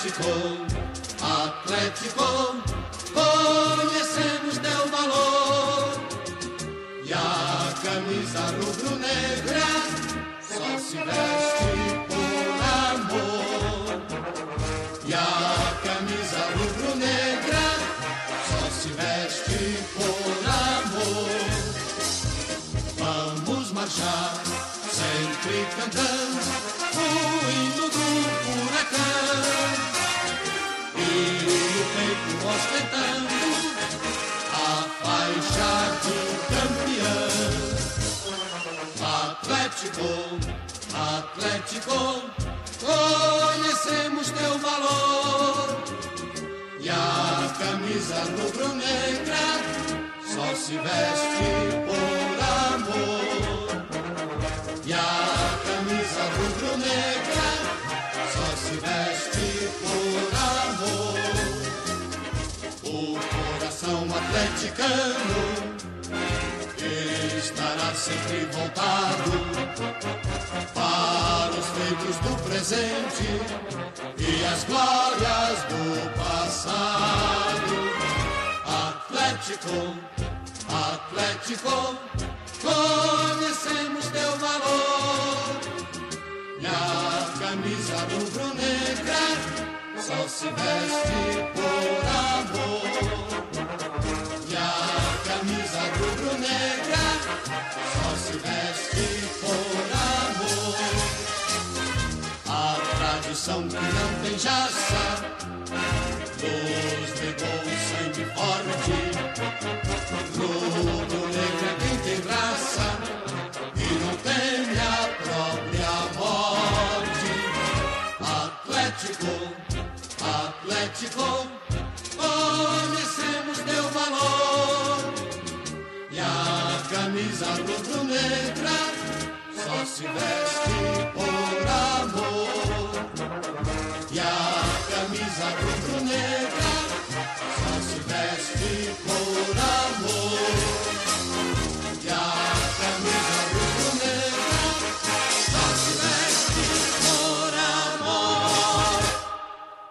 Atlético, Atlético, conhecemos teu valor. E a camisa rubro-negra só se veste por amor. E a camisa rubro-negra só se veste por amor. Vamos marchar sempre cantando o hino do furacão, e no peito ostentando a faixa de campeão. Atlético, Atlético, conhecemos teu valor. E a camisa rubro-negra só se veste por amor. E a camisa rubro-negra só se veste por amor. O coração atleticano estará sempre voltado para os feitos do presente e as glórias do passado. Atlético, Atlético, conhecemos teu valor. E a camisa rubro-negra só se veste por amor. E a camisa rubro-negra só se veste por amor. A tradição que não tem jaça nos legou o sangue forte. Rubro-negro é quem tem raça e não teme a própria morte. Atlético, Atlético, conhecemos teu valor. E a camisa rubro-negra só se veste